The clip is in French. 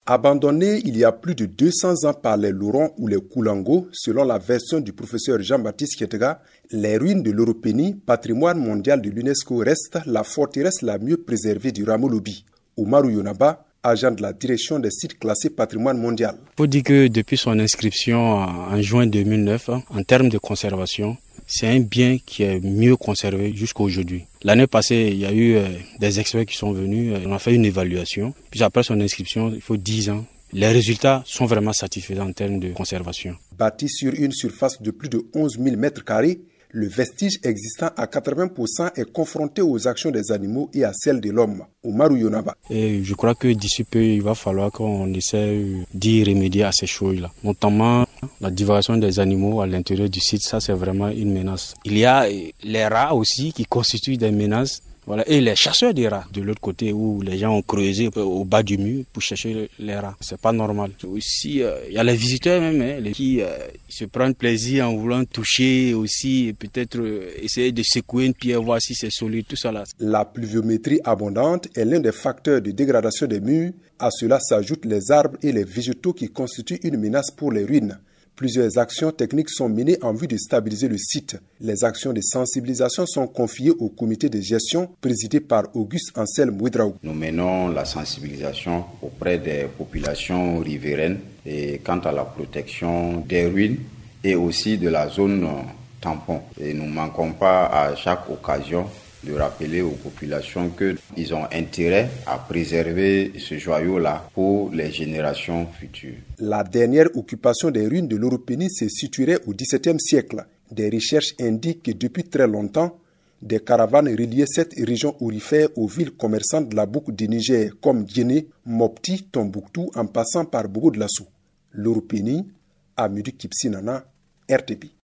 Abandonnés il y a plus de 200 ans par les Lorons ou les Koulango, selon la version du professeur Jean-Baptiste Ketega, les ruines de l'Oropénie, patrimoine mondial de l'UNESCO, restent la forteresse la mieux préservée du Ramolobi. Oumarou Yonaba, agent de la direction des sites classés patrimoine mondial. Il faut dire que depuis son inscription en juin 2009, en termes de conservation, c'est un bien qui est mieux conservé jusqu'à aujourd'hui. L'année passée, il y a eu des experts qui sont venus, on a fait une évaluation. Puis après son inscription, il faut 10 ans. Les résultats sont vraiment satisfaisants en termes de conservation. Bâti sur une surface de plus de 11 000 mètres carrés, le vestige existant à 80% est confronté aux actions des animaux et à celles de l'homme. Oumarou Yonaba. Et je crois que d'ici peu, il va falloir qu'on essaie d'y remédier à ces choses-là. Notamment la divagation des animaux à l'intérieur du site, ça c'est vraiment une menace. Il y a les rats aussi qui constituent des menaces. Voilà. Et les chasseurs des rats, de l'autre côté où les gens ont creusé au bas du mur pour chercher les rats. C'est pas normal. Aussi, il y a les visiteurs même qui se prennent plaisir en voulant toucher aussi et peut-être essayer de secouer une pierre, voir si c'est solide, tout ça là. La pluviométrie abondante est l'un des facteurs de dégradation des murs. À cela s'ajoutent les arbres et les végétaux qui constituent une menace pour les ruines. Plusieurs actions techniques sont menées en vue de stabiliser le site. Les actions de sensibilisation sont confiées au comité de gestion présidé par Auguste Anselme Ouedraogo. Nous menons la sensibilisation auprès des populations riveraines et quant à la protection des ruines et aussi de la zone tampon. Et nous ne manquons pas à chaque occasion de rappeler aux populations qu'ils ont intérêt à préserver ce joyau-là pour les générations futures. La dernière occupation des ruines de l'Oropénie se situerait au XVIIe siècle. Des recherches indiquent que depuis très longtemps, des caravanes reliaient cette région aurifère aux villes commerçantes de la boucle du Niger comme Djenné, Mopti, Tombouctou en passant par Bogo de Lassou. L'Oropénie, Amadou Kipsinana, RTP.